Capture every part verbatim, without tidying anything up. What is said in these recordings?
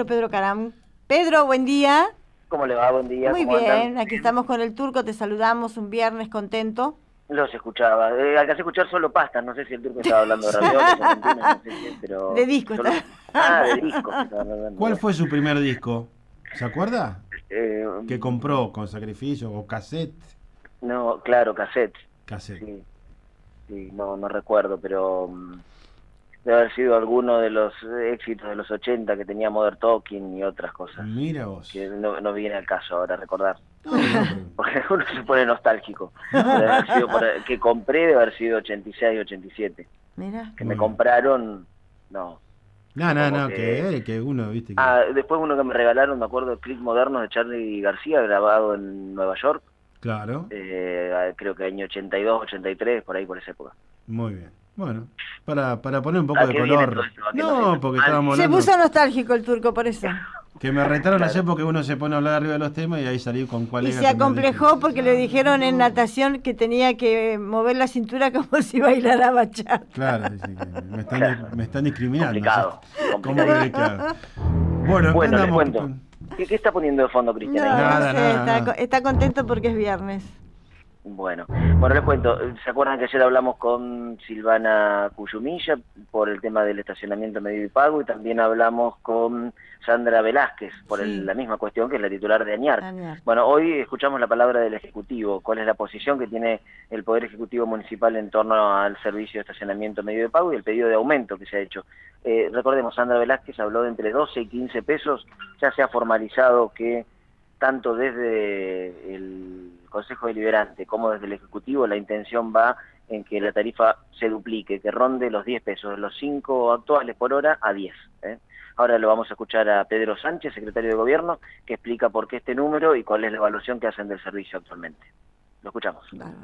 ingeniero Pedro Caram. Pedro, buen día. ¿Cómo le va? Buen día. Muy ¿Cómo bien, andan? aquí estamos con el Turco, te saludamos un viernes contento. Los escuchaba. Eh, alcancé a escuchar solo pastas. No sé si el Turco estaba hablando de ravioles o argentinos, no sé qué, pero... De disco solo... está. Ah, de discos. Que estaban hablando. ¿Cuál fue su primer disco? ¿Se acuerda? Eh, ¿Que compró con sacrificio o cassette? No, claro, cassette. Cassette. Sí, sí, no, no recuerdo, pero... um, debe haber sido alguno de los éxitos de los ochenta que tenía Modern Talking y otras cosas. Mira vos. Que no, no viene al caso ahora recordar. No, no, pero- Porque uno se pone nostálgico. Debe haber sido por- que compré debe haber sido ochenta y seis, ochenta y siete. Mira. Que Muy me bien. compraron, no. No, no, Como no, que- que, eh, que uno, viste que... Ah, después uno que me regalaron, me acuerdo, Clics Modernos de Charly García, grabado en Nueva York, Claro, eh, creo que año ochenta y dos, ochenta y tres, por ahí, por esa época. muy bien. Bueno, para, para poner un poco ¿A de qué viene color... todo esto? ¿A qué nos No, está porque mal? estábamos Se hablando... puso nostálgico el Turco, por eso. Que me retaron Claro. ayer porque uno se pone a hablar arriba de los temas y ahí salí con cuál Y era se el primer acomplejó disco. porque le dijeron en natación que tenía que mover la cintura como si bailara bachata. Claro, dice que me están, Claro. me están discriminando. Complicado, ¿sí? ¿Cómo complicado. querés que haga? Bueno, acá Bueno, les andamos cuento. con- ¿Qué, qué está poniendo de fondo, No, Cristian? no ahí? Nada, sé, nada, está, nada. co- está contento porque es viernes. Bueno, bueno, les cuento. ¿Se acuerdan que ayer hablamos con Silvana Cuyumilla por el tema del estacionamiento medido y pago? Y también hablamos con Sandra Velázquez por Sí. el- la misma cuestión, que es la titular de ANIARC. ANIARC. Bueno, hoy escuchamos la palabra del Ejecutivo. ¿Cuál es la posición que tiene el Poder Ejecutivo Municipal en torno al servicio de estacionamiento medido de pago y el pedido de aumento que se ha hecho? Eh, recordemos, Sandra Velázquez habló de entre doce y quince pesos. Ya se ha formalizado que tanto desde el Consejo Deliberante como desde el Ejecutivo la intención va en que la tarifa se duplique, que ronde los diez pesos, de los cinco actuales por hora a diez. ¿eh? Ahora lo vamos a escuchar a Pedro Sánchez, secretario de Gobierno, que explica por qué este número y cuál es la evaluación que hacen del servicio actualmente. Lo escuchamos. Bárbaro.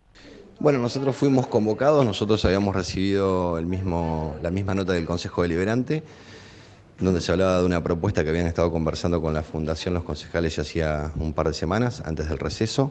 Bueno, nosotros fuimos convocados, nosotros habíamos recibido el mismo, la misma nota del Consejo Deliberante, donde se hablaba de una propuesta que habían estado conversando con la Fundación los concejales ya hacía un par de semanas, antes del receso.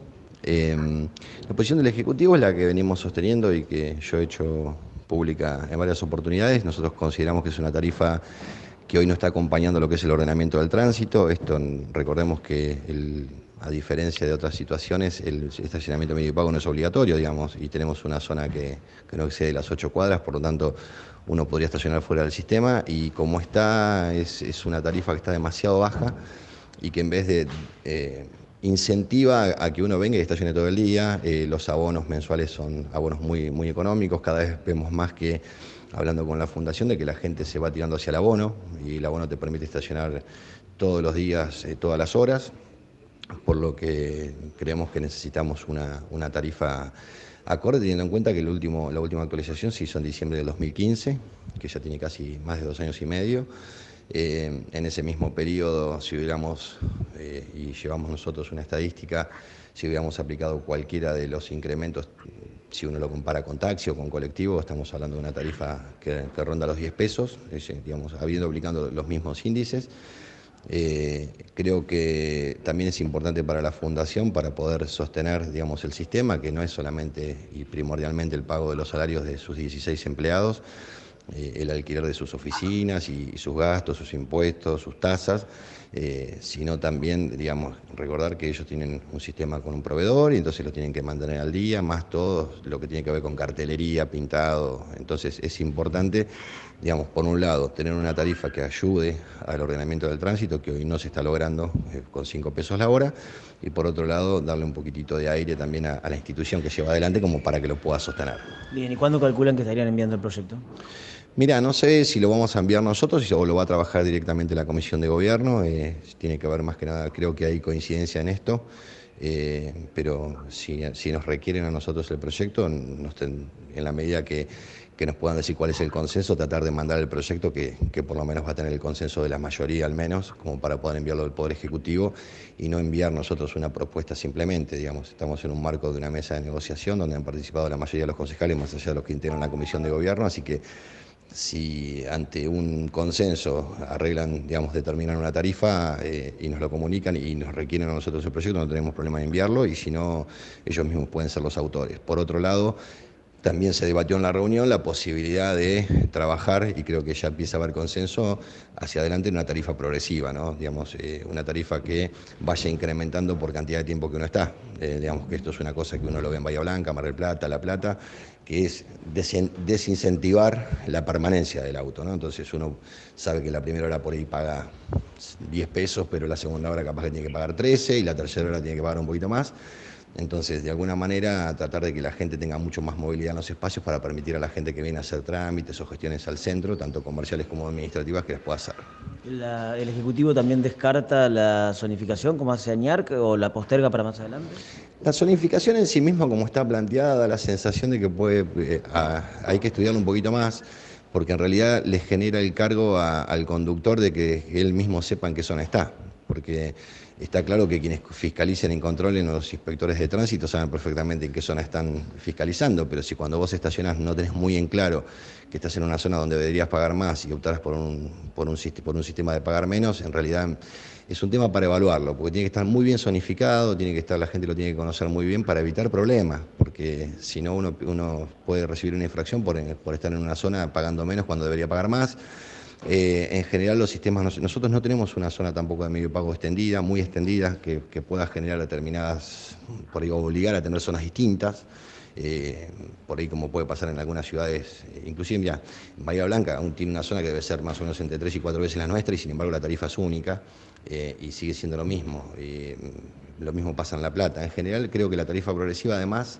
Eh, la posición del Ejecutivo es la que venimos sosteniendo y que yo he hecho pública en varias oportunidades. Nosotros consideramos que es una tarifa que hoy no está acompañando lo que es el ordenamiento del tránsito. Esto, recordemos que el... a diferencia de otras situaciones, el estacionamiento medio y pago no es obligatorio, digamos, y tenemos una zona que, que no excede las ocho cuadras, por lo tanto, uno podría estacionar fuera del sistema, y como está, es, es una tarifa que está demasiado baja y que en vez de eh, incentiva a que uno venga y estacione todo el día, eh, los abonos mensuales son abonos muy, muy económicos, cada vez vemos más que, hablando con la Fundación, de que la gente se va tirando hacia el abono, y el abono te permite estacionar todos los días, eh, todas las horas, por lo que creemos que necesitamos una, una tarifa acorde, teniendo en cuenta que el último, la última actualización se hizo en diciembre del dos mil quince, que ya tiene casi más de dos años y medio. Eh, en ese mismo periodo, si hubiéramos, eh, y llevamos nosotros una estadística, si hubiéramos aplicado cualquiera de los incrementos, si uno lo compara con taxi o con colectivo, estamos hablando de una tarifa que, que ronda los diez pesos, es, digamos, habiendo aplicando los mismos índices. Eh, creo que también es importante para la Fundación para poder sostener, digamos, el sistema, que no es solamente y primordialmente el pago de los salarios de sus dieciséis empleados, eh, el alquiler de sus oficinas y, y sus gastos, sus impuestos, sus tasas, eh, sino también, digamos, recordar que ellos tienen un sistema con un proveedor y entonces lo tienen que mantener al día, más todo lo que tiene que ver con cartelería, pintado. Entonces es importante, digamos, por un lado, tener una tarifa que ayude al ordenamiento del tránsito, que hoy no se está logrando eh, con cinco pesos la hora, y por otro lado, darle un poquitito de aire también a, a la institución que lleva adelante como para que lo pueda sostener. Bien, ¿y cuándo calculan que estarían enviando el proyecto? Mira, no sé si lo vamos a enviar nosotros o lo va a trabajar directamente la Comisión de Gobierno, eh, tiene que ver más que nada, creo que hay coincidencia en esto, eh, pero si, si nos requieren a nosotros el proyecto, nos ten, en la medida que, que nos puedan decir cuál es el consenso, tratar de mandar el proyecto que, que por lo menos va a tener el consenso de la mayoría al menos, como para poder enviarlo al Poder Ejecutivo y no enviar nosotros una propuesta simplemente, digamos, estamos en un marco de una mesa de negociación donde han participado la mayoría de los concejales, más allá de los que integran la Comisión de Gobierno, así que si ante un consenso arreglan, digamos, determinan una tarifa eh, y nos lo comunican y nos requieren a nosotros el proyecto, no tenemos problema en enviarlo, y si no, ellos mismos pueden ser los autores. Por otro lado, También se debatió en la reunión la posibilidad de trabajar, y creo que ya empieza a haber consenso, hacia adelante en una tarifa progresiva, ¿no? Digamos, eh, una tarifa que vaya incrementando por cantidad de tiempo que uno está. Eh, digamos que esto es una cosa que uno lo ve en Bahía Blanca, Mar del Plata, La Plata, que es desincentivar la permanencia del auto, ¿no? Entonces uno sabe que la primera hora por ahí paga diez pesos, pero la segunda hora capaz que tiene que pagar trece y la tercera hora tiene que pagar un poquito más. Entonces, de alguna manera, tratar de que la gente tenga mucho más movilidad en los espacios para permitir a la gente que viene a hacer trámites o gestiones al centro, tanto comerciales como administrativas, que las pueda hacer. La- ¿El Ejecutivo también descarta la zonificación, como hace AñARC, o la posterga para más adelante? La zonificación en sí misma, como está planteada, da la sensación de que puede, eh, a, hay que estudiarlo un poquito más, porque en realidad le genera el cargo a, al conductor de que él mismo sepa en qué zona está, porque está claro que quienes fiscalicen y controlen, los inspectores de tránsito, saben perfectamente en qué zona están fiscalizando, pero si cuando vos estacionás no tenés muy en claro que estás en una zona donde deberías pagar más y optarás por un, por un, por un sistema de pagar menos, en realidad es un tema para evaluarlo, porque tiene que estar muy bien zonificado, tiene que estar, la gente lo tiene que conocer muy bien para evitar problemas, porque si no uno, uno puede recibir una infracción por, por estar en una zona pagando menos cuando debería pagar más. Eh, en general los sistemas, nosotros no tenemos una zona tampoco de medio pago extendida, muy extendida, que, que pueda generar determinadas, por ahí obligar a tener zonas distintas. Eh, por ahí como puede pasar en algunas ciudades, eh, inclusive ya Bahía Blanca aún tiene una zona que debe ser más o menos entre tres y cuatro veces la nuestra y sin embargo la tarifa es única, eh, y sigue siendo lo mismo. Eh, lo mismo pasa en La Plata. En general creo que la tarifa progresiva además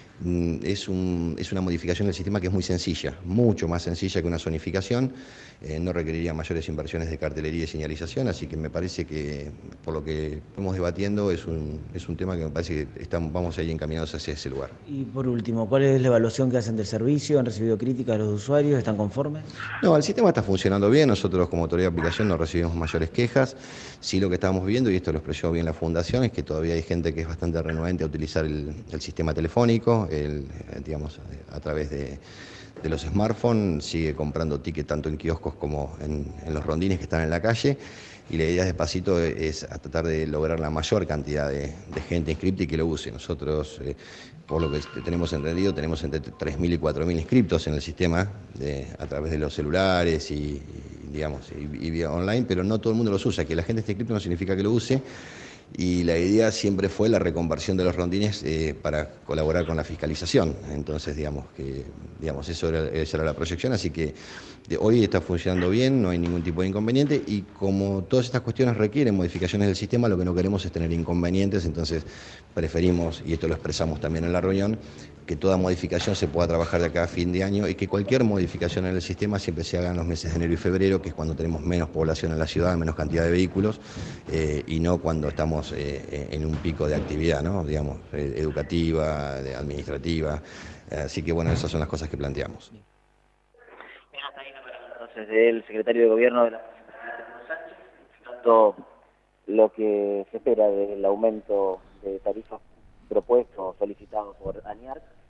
Es, un, es una modificación del sistema que es muy sencilla, mucho más sencilla que una zonificación, eh, no requeriría mayores inversiones de cartelería y señalización, así que me parece que, por lo que estamos debatiendo, es un, es un tema que me parece que estamos, vamos a ir encaminados hacia ese lugar. Y por último, ¿cuál es la evaluación que hacen del servicio? ¿Han recibido críticas de los usuarios? ¿Están conformes? No, el sistema está funcionando bien, nosotros como autoridad de aplicación no recibimos mayores quejas. Sí, lo que estamos viendo, y esto lo expresó bien la Fundación, es que todavía hay gente que es bastante renuente a utilizar el, el sistema telefónico, el, digamos, a través de, de los smartphones, sigue comprando tickets tanto en kioscos como en, en los rondines que están en la calle, y la idea despacito es a tratar de lograr la mayor cantidad de, de gente inscripta y que lo use. Nosotros, eh, por lo que tenemos entendido, tenemos entre tres mil y cuatro mil inscriptos en el sistema de, a través de los celulares y, y digamos, y, y vía online, pero no todo el mundo los usa. Que la gente esté inscripta no significa que lo use. Y la idea siempre fue la reconversión de los rondines eh, para colaborar con la fiscalización. Entonces, digamos, que digamos eso era, esa era la proyección, así que de hoy está funcionando bien, no hay ningún tipo de inconveniente, y como todas estas cuestiones requieren modificaciones del sistema, lo que no queremos es tener inconvenientes, entonces preferimos, y esto lo expresamos también en la reunión, que toda modificación se pueda trabajar de acá a fin de año y que cualquier modificación en el sistema siempre se haga en los meses de enero y febrero, que es cuando tenemos menos población en la ciudad, menos cantidad de vehículos, eh, y no cuando estamos eh, en un pico de actividad, ¿no? Digamos, eh, educativa, de administrativa. Así que bueno, esas son las cosas que planteamos. Entonces, del secretario de Gobierno de la tanto lo que se espera del aumento de tarifas propuesto o solicitado por AñARC